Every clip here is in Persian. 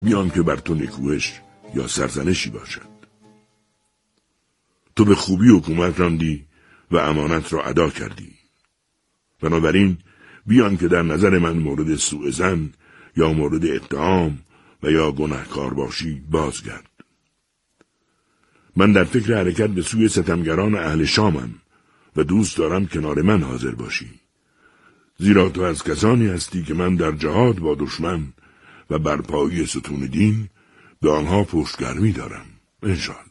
بیان که بر تو نکوهش یا سرزنشی باشد. تو به خوبی حکومت راندی و امانت را ادا کردی. بنابراین بیان که در نظر من مورد سوء ظن یا مورد اتهام و یا گناهکار باشی بازگرد. من در فکر حرکت به سوی ستمگران اهل شامم و دوست دارم کنار من حاضر باشی. زیرا تو از کسانی هستی که من در جهاد با دشمن و برپایی ستون دین به آنها پشتگرمی دارم. انشاءالله.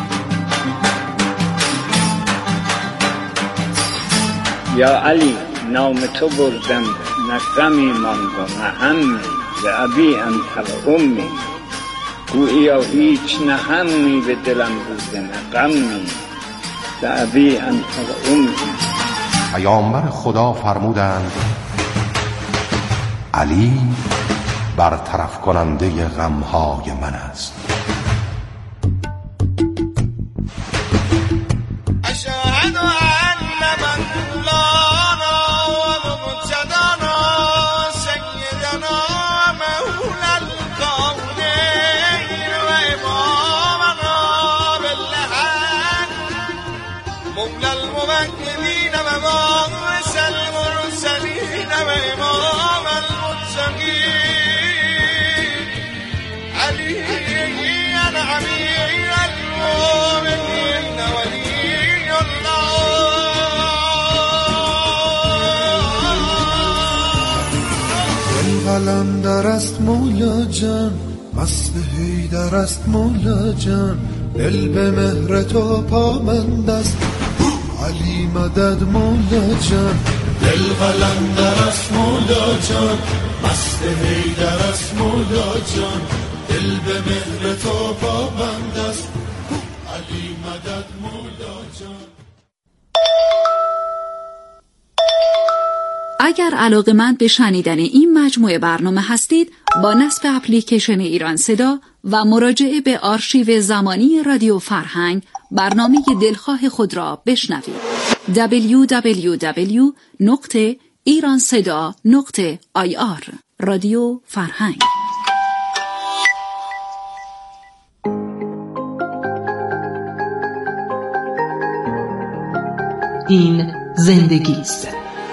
یا علی، نام تو بردم نه غمی ماند و نه همی، ز ابی انت و امی. گوییا هیچ نه همی به دلم بوده نه غمی، ز ابی انت و امی. پیامبر خدا فرمودند علی برطرف کننده غمهای من است. قلندر است مولا جان، مست حیدر است مولا جان، دل به مهر تو پامند است علی مدد مولا جان. دل قلندر است مولا جان، مست حیدر است مولا جان، دل به مهر تو پامند است علی مدد مولا جان. اگر علاقه‌مند به شنیدن این مجموعه برنامه هستید، با نصب اپلیکیشن ایران صدا و مراجعه به آرشیو زمانی رادیو فرهنگ برنامه دلخواه خود را بشنوید. www.iranseda.ir رادیو فرهنگ. این زندگی است.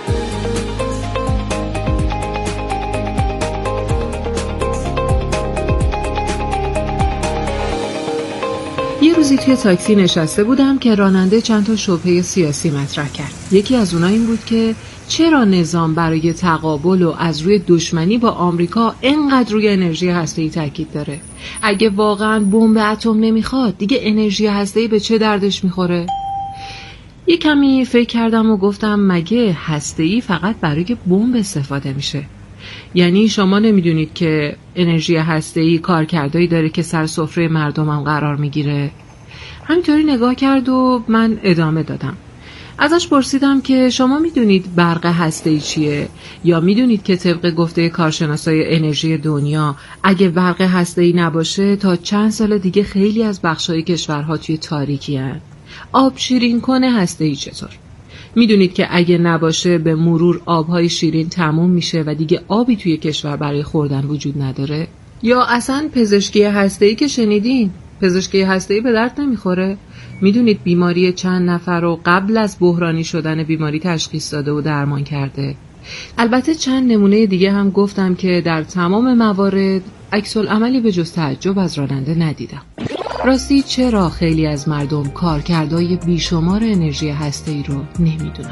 یه روزی توی تاکسی نشسته بودم که راننده چند تا شبهه سیاسی مطرح کرد. یکی از اونها این بود که چرا نظام برای تقابل و از روی دشمنی با آمریکا اینقدر روی انرژی هسته‌ای تاکید داره؟ اگه واقعاً بمب اتم نمیخواد، دیگه انرژی هسته‌ای به چه دردش میخوره؟ یه کمی فکر کردم و گفتم مگه هسته‌ای فقط برای بمب استفاده میشه؟ یعنی شما نمیدونید که انرژی هسته‌ای کارکردایی داره که سر سفره مردمم قرار میگیره؟ همینطوری نگاه کرد و من ادامه دادم. ازش پرسیدم که شما میدونید برق هسته‌ای چیه؟ یا میدونید که طبق گفته کارشناسای انرژی دنیا اگه برق هسته‌ای نباشه تا چند سال دیگه خیلی از بخشای کشورها توی تاریکی هستند؟ آب شیرین کنه هسته‌ای چطور؟ میدونید که اگه نباشه به مرور آبهای شیرین تموم میشه و دیگه آبی توی کشور برای خوردن وجود نداره؟ یا اصلا پزشکی هسته‌ای که شنیدین، پزشکی هسته‌ای به درد نمیخوره؟ میدونید بیماری چند نفر رو قبل از بحرانی شدن بیماری تشخیص داده و درمان کرده؟ البته چند نمونه دیگه هم گفتم که در تمام موارد عکس العملی به جز تعجب از راننده ندیدم. راستی چرا خیلی از مردم کارکردهای بیشمار انرژی هسته‌ای رو نمیدونن؟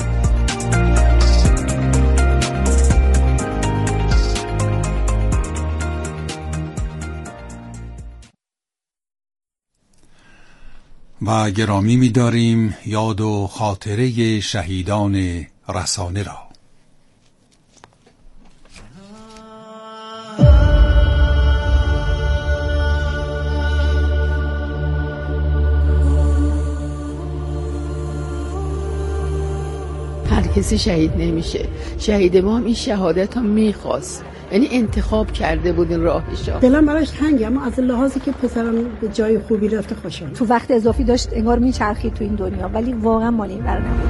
و گرامی می‌داریم یاد و خاطره شهیدان رسانه را. هر کسی شهید نمیشه. شهید ما هم این شهادت هم میخواست، یعنی انتخاب کرده بود این راهشو. دلم براش تنگه، اما از لحاظی که پسرم به جای خوبی رفته خوشحالم. تو وقت اضافی داشت انگار میچرخید تو این دنیا، ولی واقعا مال این بر نبود.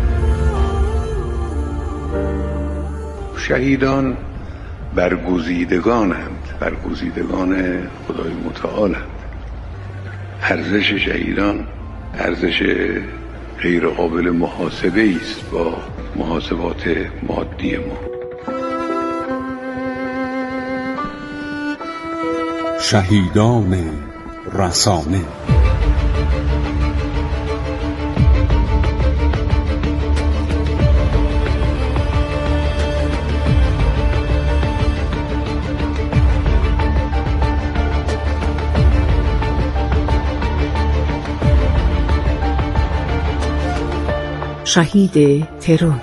شهیدان برگزیدگانند، برگزیدگان خدای متعالند. ارزش شهیدان ارزش غیر قابل محاسبه است با محاسبات مادی ما. شهیدان رسانه. شهید ترور.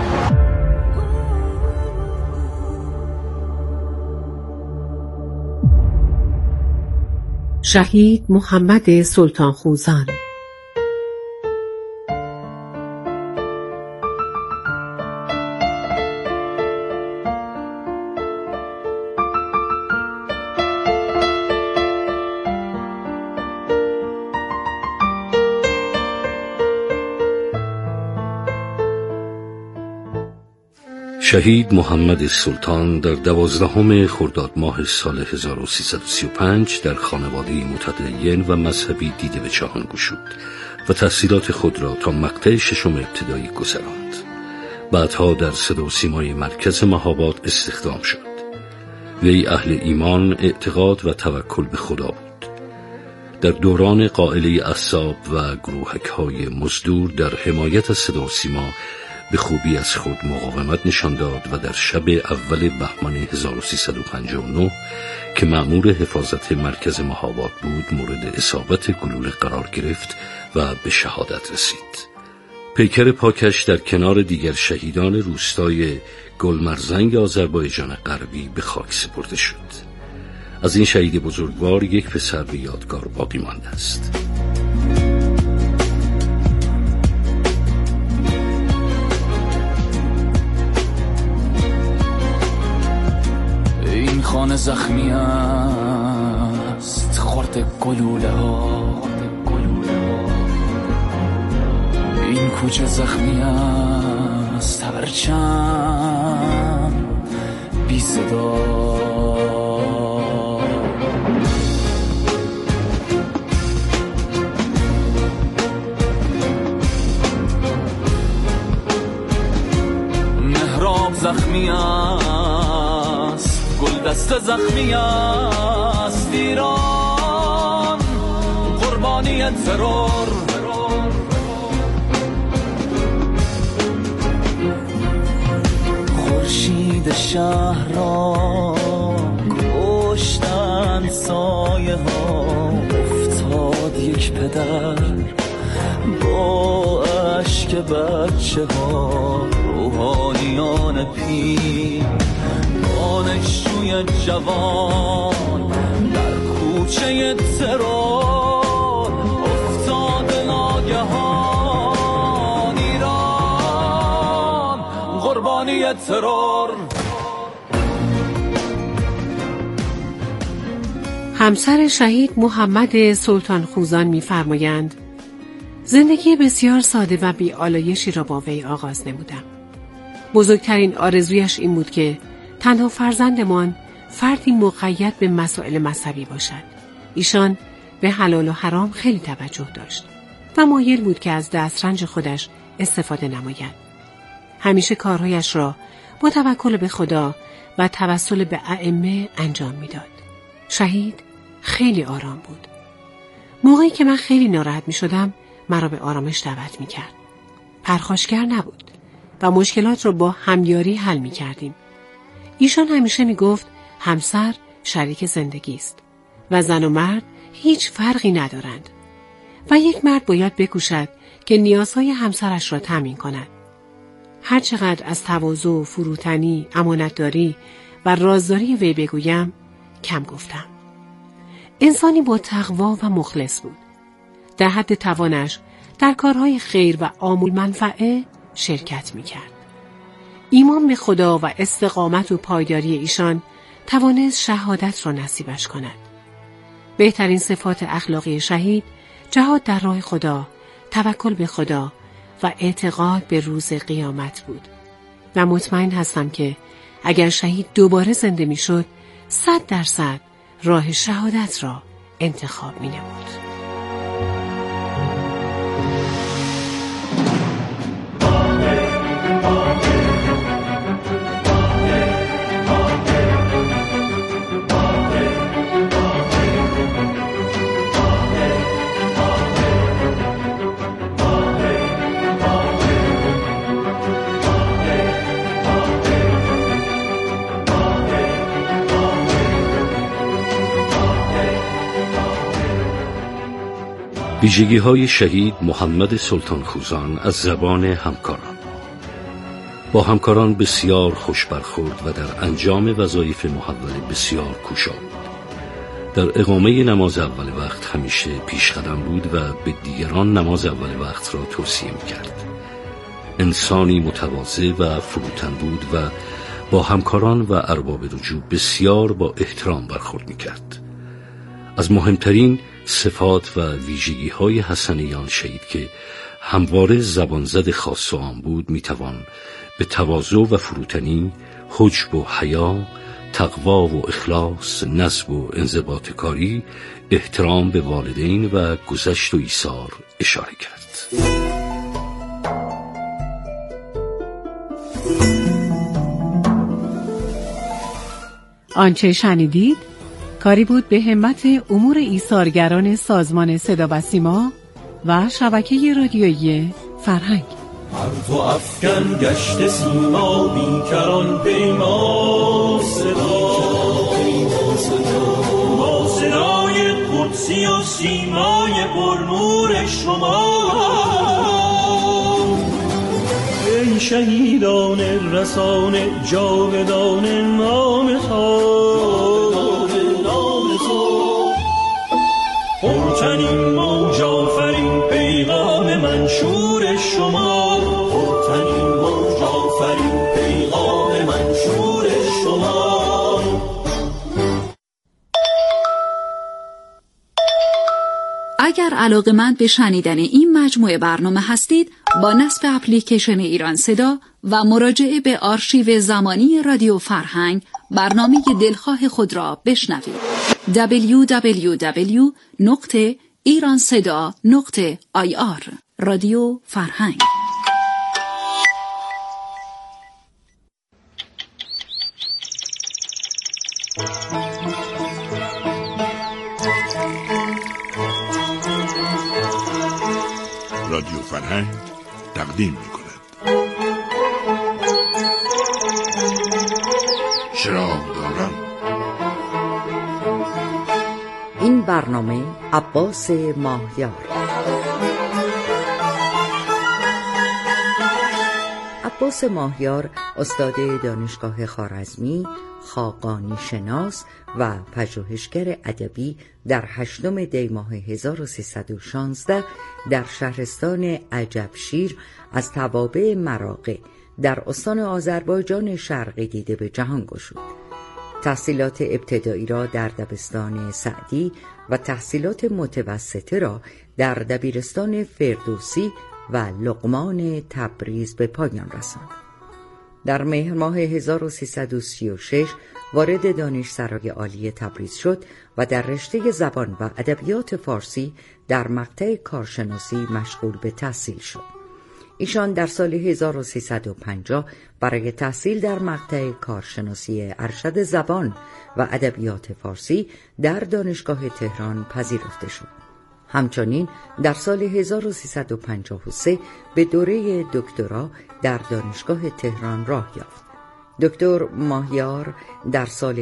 شهید محمد سلطان خوزان. شهید محمد سلطان در 12 خرداد ماه سال 1335 در خانواده متدین و مذهبی دیده به جهان گشود و تحصیلات خود را تا مقطع ششم ابتدایی گذراند. بعدها در صدا و سیمای مرکز مهاباد استخدام شد. وی اهل ایمان، اعتقاد و توکل به خدا بود. در دوران قائله احزاب و گروهک‌های مزدور در حمایت از صدا و سیما به خوبی از خود مقاومت نشان داد و در شب اول بهمن 1359 که مأمور حفاظت مرکز مهاباد بود مورد اصابت گلوله قرار گرفت و به شهادت رسید. پیکر پاکش در کنار دیگر شهیدان روستای گلمرزنگ آذربایجان غربی به خاک سپرده شد. از این شهید بزرگوار یک پسر به یادگار باقی مانده است. این خانه زخمی است، خورد گلوله ها. این کوچه زخمی است، هرچند بی صدا. محراب زخمی است، گلدست زخمی است، ایران قربانی ترور. خورشید شهر را کشتند سایه ها، افتاد یک پدر با اشک بچه ها. روحانیان پیر، دانشجوی جوان در کوچه ترور افتاد ناگهان. ایران قربانی ترور. همسر شهید محمد سلطان خوزان می‌فرمایند زندگی بسیار ساده و بی‌آلایشی را با وی آغاز نمودم. بزرگترین آرزویش این بود که تنها فرزندمان فردی مقید به مسائل مذهبی باشد. ایشان به حلال و حرام خیلی توجه داشت و مایل بود که از دسترنج خودش استفاده نماید. همیشه کارهایش را با توکل به خدا و توسل به ائمه انجام میداد. شهید خیلی آرام بود. موقعی که من خیلی ناراحت می شدم مرا به آرامش دعوت می کرد. پرخاشگر نبود و مشکلات را با همیاری حل می کردیم. ایشان همیشه می گفت همسر شریک زندگی است و زن و مرد هیچ فرقی ندارند و یک مرد باید بکوشد که نیازهای همسرش را تامین کند. هرچقدر از تواضع، فروتنی، امانتداری و رازداری وی بگویم کم گفتم. انسانی با تقوا و مخلص بود. در حد توانش در کارهای خیر و عامل منفعه شرکت می‌کرد. ایمان به خدا و استقامت و پایداری ایشان توانست شهادت را نصیبش کند. بهترین صفات اخلاقی شهید جهاد در راه خدا، توکل به خدا و اعتقاد به روز قیامت بود. و مطمئن هستم که اگر شهید دوباره زنده می‌شد، 100% راه شهادت را انتخاب می‌نمود. ویژگی‌های شهید محمد سلطان خوزان از زبان همکاران. با همکاران بسیار خوش برخورد و در انجام وظایف محوله بسیار کوشا بود. در اقامه نماز اول وقت همیشه پیشقدم بود و به دیگران نماز اول وقت را توصیه می‌کرد. انسانی متواضع و فروتن بود و با همکاران و ارباب رجوع بسیار با احترام برخورد می‌کرد. از مهمترین صفات و ویژگی‌های حسنه آن شهید که همواره زبانزد خاص و عام بود میتوان به تواضع و فروتنی، حجب و حیا، تقوا و اخلاص، نسب و انضباط کاری، احترام به والدین و گذشت و ایثار اشاره کرد. آنچه شنیدید کاری بود به همت امور ایثارگران سازمان صدا و سیما و شبکه رادیویی فرهنگ. هر تو افکن گشت سیما بیکران پیما صدا با صدای قدسی و سیمای پرنور شما. ای شهیدان رسانه جاودان نام پرتنین موج آفرین پیغام منشور شما. پرتنین موج آفرین پیغام منشور شما. اگر علاقه‌مند به شنیدن این مجموعه برنامه هستید، با نصب اپلیکیشن ایران صدا و مراجعه به آرشیو زمانی رادیو فرهنگ برنامه دلخواه خود را بشنوید. www.iranseda.ir رادیو فرهنگ. رادیو فرهنگ تقدیم می‌کند چراغ دارم. این برنامه عباس ماهیار. عباس ماهیار استاد دانشگاه خوارزمی، خاقانی شناس و پژوهشگر ادبی در 8 دی ماه 1316 در شهرستان عجبشیر از توابع مراغه در استان آذربایجان شرقی دیده به جهان گشود. تحصیلات ابتدایی را در دبستان سعدی و تحصیلات متوسطه را در دبیرستان فردوسی و لقمان تبریز به پایان رساند. در مهر ماه 1336 وارد دانشسرای عالی تبریز شد و در رشته زبان و ادبیات فارسی در مقطع کارشناسی مشغول به تحصیل شد. ایشان در سال 1350 برای تحصیل در مقطع کارشناسی ارشد زبان و ادبیات فارسی در دانشگاه تهران پذیرفته شد. همچنین در سال 1353 به دوره دکترا در دانشگاه تهران راه یافت. دکتر ماهیار در سال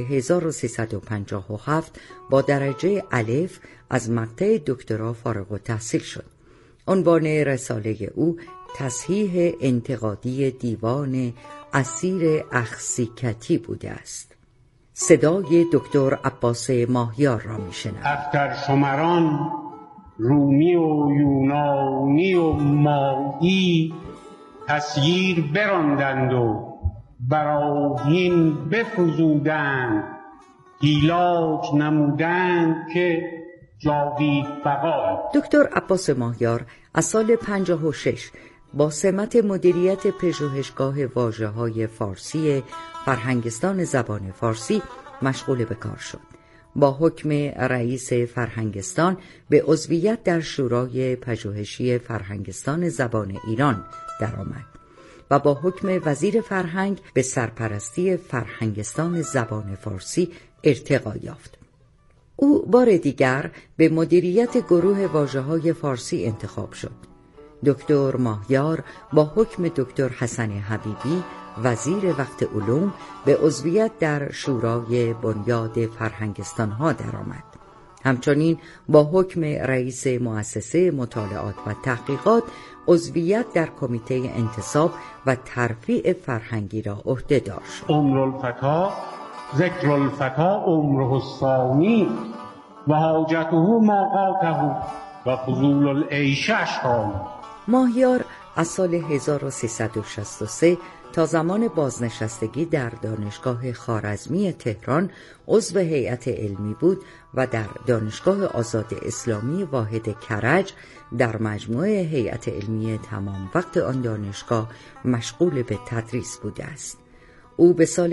1357 با درجه الف از مقطع دکترا فارغ التحصیل شد. عنوان رساله او تصحیح انتقادی دیوان اسیر اخسیکتی بوده است. صدای دکتر عباس ماهیار را میشنوید. اخترشمران رومی و یونانی و مایی تسییر براندند و براهین بفزودند، ایلاج نمودند که جاوید بقا. دکتر عباس ماهیار از سال 56 با سمت مدیریت پژوهشگاه واژه‌های فارسی فرهنگستان زبان فارسی مشغول به کار شد. با حکم رئیس فرهنگستان به عضویت در شورای پژوهشی فرهنگستان زبان ایران درآمد و با حکم وزیر فرهنگ به سرپرستی فرهنگستان زبان فارسی ارتقا یافت. او بار دیگر به مدیریت گروه واژه‌های فارسی انتخاب شد. دکتر ماهیار با حکم دکتر حسن حبیبی وزیر وقت علوم به عضویت در شورای بنیاد فرهنگستان‌ها درآمد. همچنین با حکم رئیس مؤسسه مطالعات و تحقیقات عضویت در کمیته انتصاب و ترفیع فرهنگی را عهده‌دار شد. عمر الفتا ذکر الفتا عمره الثانی و حاجته ماقاته و فضول العیش اشهام. ماهیار از سال 1363 تا زمان بازنشستگی در دانشگاه خوارزمی تهران عضو هیئت علمی بود و در دانشگاه آزاد اسلامی واحد کرج در مجموعه هیئت علمی تمام وقت آن دانشگاه مشغول به تدریس بوده است. او به سال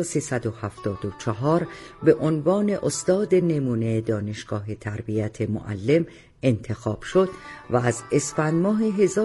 1374 به عنوان استاد نمونه دانشگاه تربیت معلم انتخاب شد و از اسفند ماه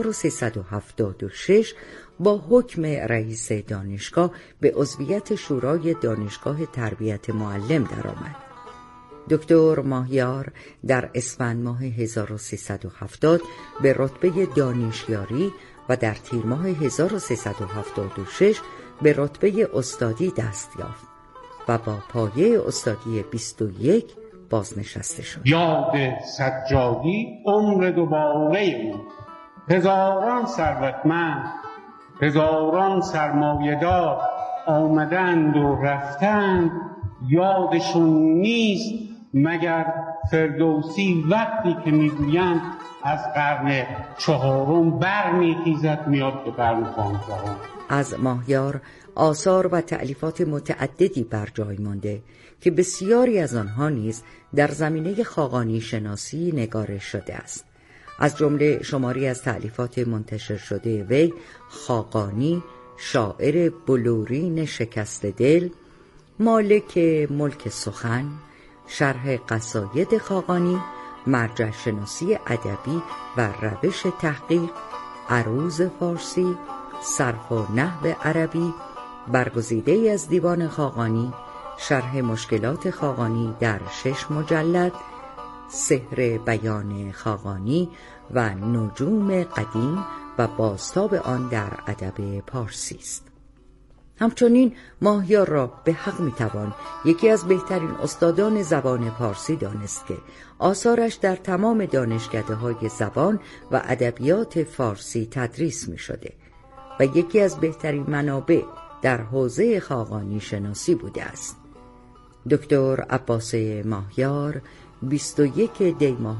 1376 با حکم رئیس دانشگاه به عضویت شورای دانشگاه تربیت معلم درآمد. دکتر ماهیار در اسفند ماه 1370 به رتبه دانشیاری و در تیر ماه 1376 به رتبه استادی دست یافت و با پایه استادی 21 بازنشسته شد. یاد سجادی عمر دوباره او، هزاران ثروتمند، هزاران سرمایه‌دار آمدند و رفتند، یادشون نیست مگر فردوسی وقتی که میگویند از قرن 4 برمیخیزد میاد به قرن 15. از ماهیار آثار و تألیفات متعددی بر جای مانده که بسیاری از آنها نیز در زمینه خاقانی شناسی نگارش شده است. از جمله شماری از تألیفات منتشر شده وی: خاقانی، شاعر بلورین شکست دل، مالک ملک سخن، شرح قصاید خاقانی، مرجع شناسی ادبی و روش تحقیق، عروض فارسی، صرف و نحو عربی، برگزیده از دیوان خاقانی، شرح مشکلات خاقانی در 6 مجلد، سحر بیان خاقانی و نجوم قدیم و بازتاب آن در ادب پارسی است. همچنین ماهیار را به حق میتوان یکی از بهترین استادان زبان پارسی دانست که آثارش در تمام دانشکده‌های زبان و ادبیات فارسی تدریس می شده و یکی از بهترین منابع در حوزه خاقانی شناسی بوده است. دکتر عباس ماهیار 21 دی ماه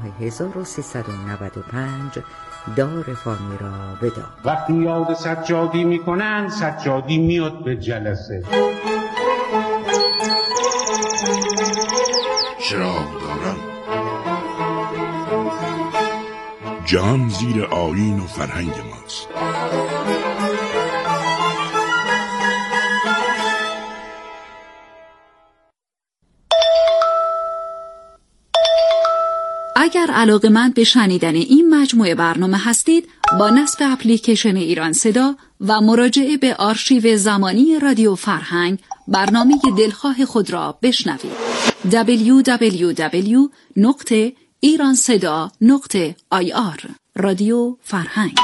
1395 دار فانی را بداد. وقتی یاد سجادی میکنن سجادی میاد به جلسه. چراغ دارم جهان زیر آیین و فرهنگ ماست. اگر علاقه‌مند به شنیدن این مجموعه برنامه هستید، با نصب اپلیکیشن ایران صدا و مراجعه به آرشیو زمانی رادیو فرهنگ برنامه دلخواه خود را بشنوید. www.iranseda.ir رادیو فرهنگ.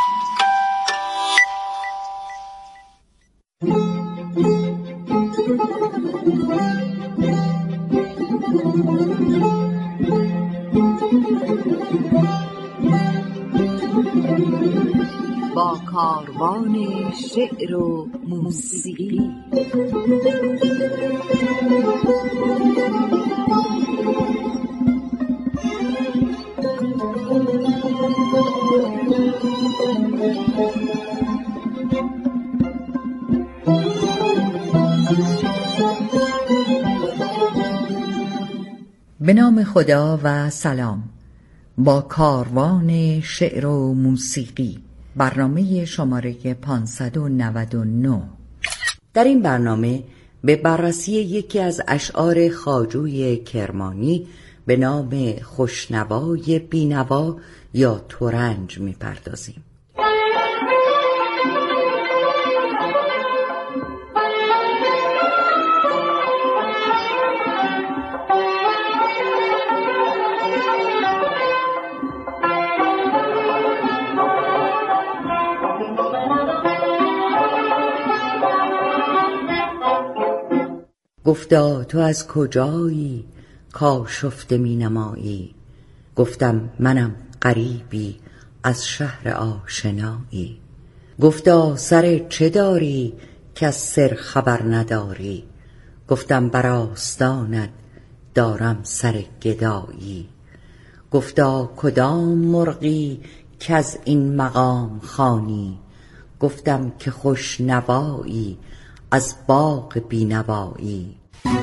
با کاروان شعر و موسیقی به نام خدا و سلام. با کاروان شعر و موسیقی، برنامه شماره 599. در این برنامه به بررسی یکی از اشعار خواجوی کرمانی به نام خوشنوای بینوا یا ترنج می‌پردازیم. گفتا تو از کجایی کآشفته می نمایی؟ گفتم منم غریبی از شهر آشنایی. گفتا سر چه داری که از سر خبر نداری؟ گفتم بر آستانت دارم سر گدایی. گفتا کدام مرغی که از این مقام خوانی؟ گفتم که خوش نوایی از باغ بینوایی.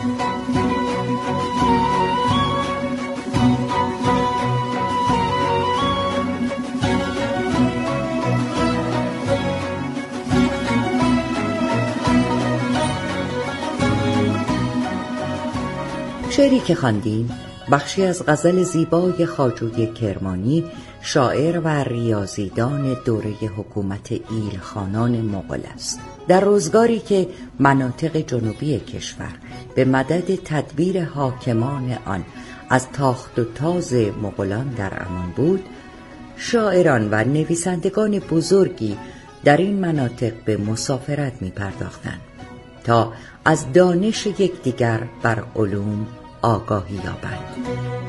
شعری که خواندیم بخشی از غزل زیبای خواجوی کرمانی، شاعر و ریاضیدان دوره حکومت ایلخانان مغول است. در روزگاری که مناطق جنوبی کشور به مدد تدبیر حاکمان آن از تاخت و تاز مغولان در امان بود، شاعران و نویسندگان بزرگی در این مناطق به مسافرت می پرداختند تا از دانش یکدیگر بر علوم آگاهی یابند.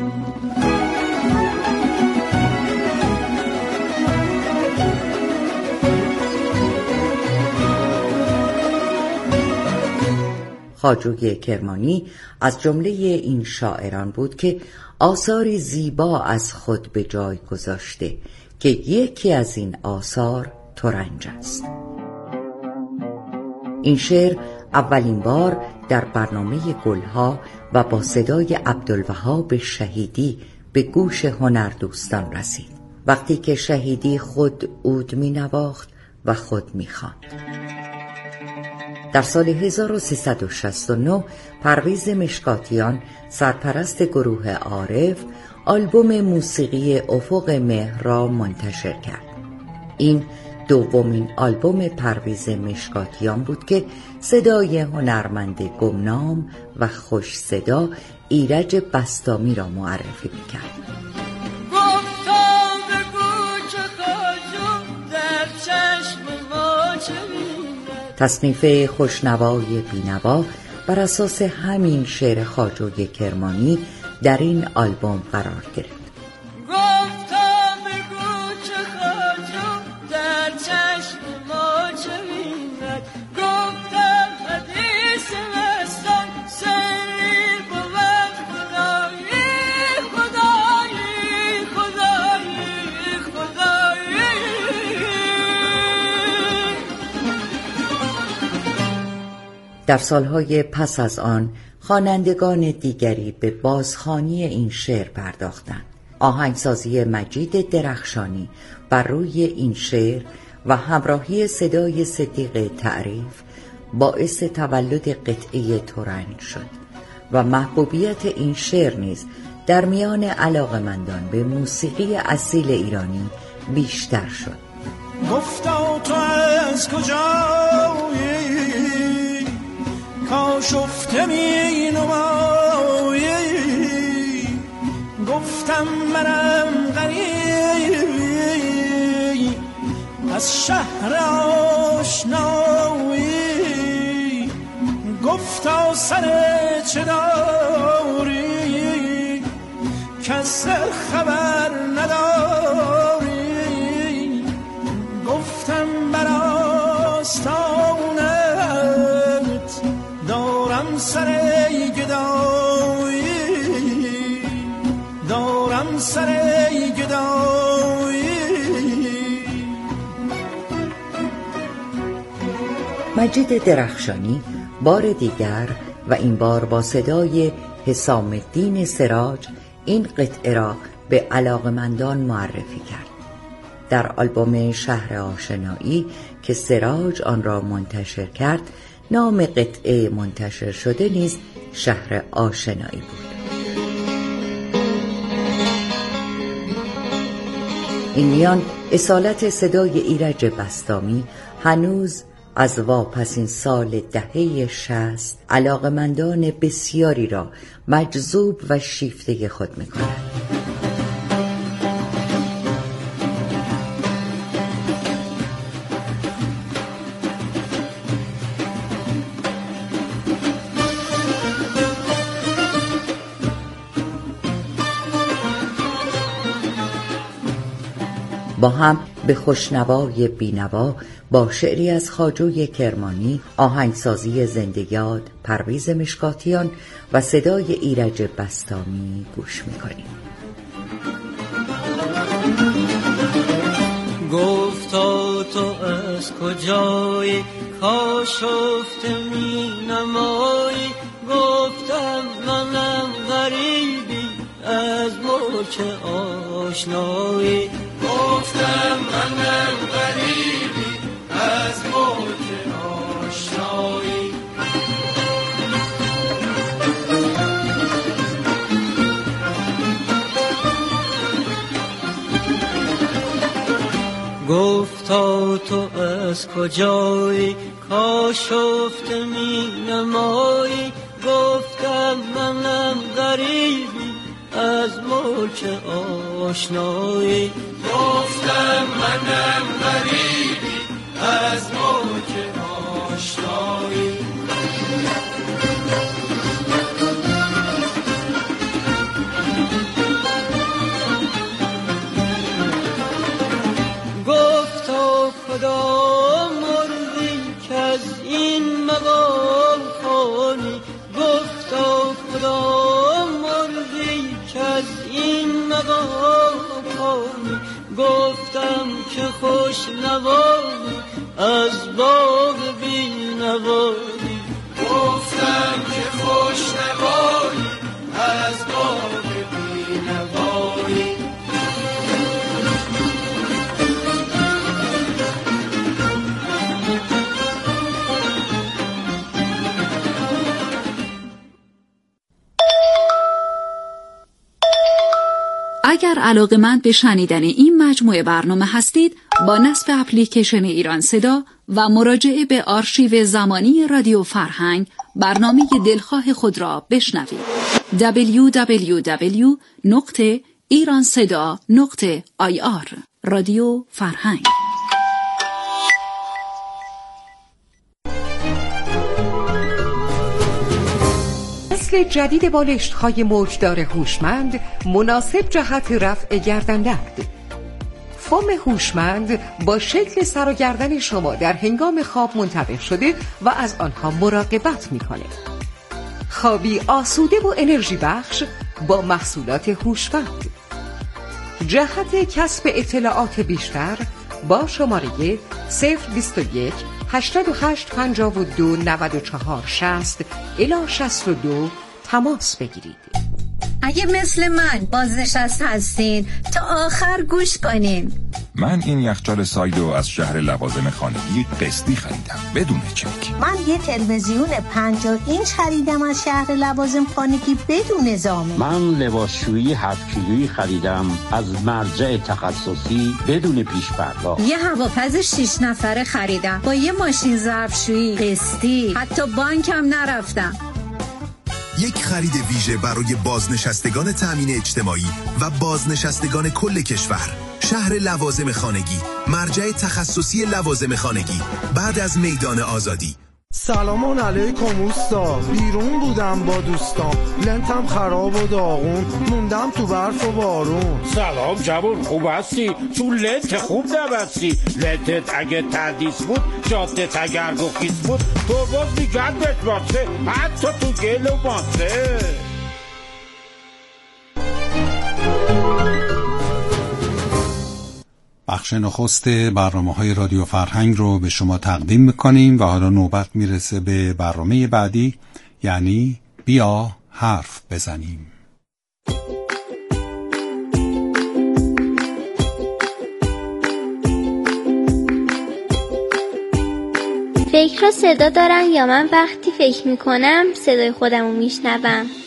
خواجوی کرمانی از جمله این شاعران بود که آثاری زیبا از خود به جای گذاشته که یکی از این آثار ترنج است. این شعر اولین بار در برنامه گلها و با صدای عبدالوهاب شهیدی به گوش هنردوستان رسید، وقتی که شهیدی خود عود می نواخت و خود می خواند. در سال 1369 پرویز مشکاتیان، سرپرست گروه عارف، آلبوم موسیقی افق مهر را منتشر کرد. این دومین آلبوم پرویز مشکاتیان بود که صدای هنرمند گمنام و خوش صدا ایرج بسطامی را معرفی می‌کرد. تصنیف خوشنوای بینوا بر اساس همین شعر خواجوی کرمانی در این آلبوم قرار گرفت. در سالهای پس از آن خوانندگان دیگری به بازخوانی این شعر پرداختند. آهنگسازی مجید درخشانی بر روی این شعر و همراهی صدای صدیق تعریف باعث تولد قطعه ترنج شد و محبوبیت این شعر نیز در میان علاقه‌مندان به موسیقی اصیل ایرانی بیشتر شد. گفتا تو از کجایی کآشفته می نمایی؟ گفتم منم غریبی از شهر آشنایی. گفتا سر چه داری که از سر خبر نداری؟ گفتم بر آستانت دارم سر گدایی، دارم سر گدایی. مجید درخشانی بار دیگر و این بار با صدای حسام الدین سراج این قطعه را به علاقمندان معرفی کرد. در آلبوم شهر آشنایی که سراج آن را منتشر کرد نام قطعه منتشر شده نیز شهر آشنایی بود. این میان اصالت صدای ایرج بسطامی هنوز از واپسین سال دهه 60 علاقمندان بسیاری را مجذوب و شیفته خود می‌کند. با هم به خوشنوای بینوا با شعری از خواجوی کرمانی، آهنگسازی زنده یاد پرویز مشکاتیان و صدای ایرج بسطامی گوش می‌کنیم. گفتا تو از کجایی کاشفته می نمایی، گفتم منم غریبی از ملک آشنایی، گفتم منم غریبی از ملک آشنایی. گفتا تو از کجایی کاشفته می نمایی، گفتم منم غریبی از ملک آشنایی، گفتم منم غریبی از ملک آشنایی. گفتا کدام مرغی که از این مقام خوانی، گفتا کدام مرغی که از این مقام خوانی، گفتم که خوش نوایی از باغ بینوایی، گفتم که خوش نوایی از باغ بینوایی. اگر علاقه‌مند به شنیدن این مجموعه برنامه هستید، با نصب اپلیکیشن ایران صدا و مراجعه به آرشیو زمانی رادیو فرهنگ برنامه دلخواه خود را بشنوید. www.iranseda.ir رادیو فرهنگ. نسل جدید بالشت‌های موجدار هوشمند مناسب جهت رفع گردن‌درد. فوم هوشمند با شکل سر و گردن شما در هنگام خواب منطبق شده و از آنها مراقبت می‌کنه. خوابی آسوده و انرژی بخش با محصولات هوشمند. جهت کسب اطلاعات بیشتر با شماره 021 88 52 94 60 الی 62 تماس بگیرید. اگه مثل من بازنشسته هستین تا آخر گوش کنین. من این یخچال سایدو از شهر لوازم خانگی قسطی خریدم بدون چک. من یه تلویزیون 50 اینچ خریدم از شهر لوازم خانگی بدون زامن. من لباسشویی 7 کیلویی خریدم از مرجع تخصصی بدون پیش پرداخت. یه هوافز 6 نفره خریدم با یه ماشین ظرفشویی قسطی، حتی بانکم نرفتم. یک خرید ویژه برای بازنشستگان تأمین اجتماعی و بازنشستگان کل کشور. شهر لوازم خانگی، مرجع تخصصی لوازم خانگی بعد از میدان آزادی. سلام علیکم اوستا، بیرون بودم با دوستان، لنتم خراب و داغون، موندم تو برف و بارون. سلام جوون، خوب هستی؟ تو لنت خوب نبستی. لنتت اگه تردیس بود، جادت اگر گخیس بود، تو باز میگردت باشه، حتی تو گل و ماسه. بخش نخست برنامه‌های رادیو فرهنگ رو به شما تقدیم می‌کنیم و حالا نوبت میرسه به برنامه بعدی، یعنی بیا حرف بزنیم. فکرها صدا دارن یا من وقتی فکر میکنم صدای خودم رو میشنوم؟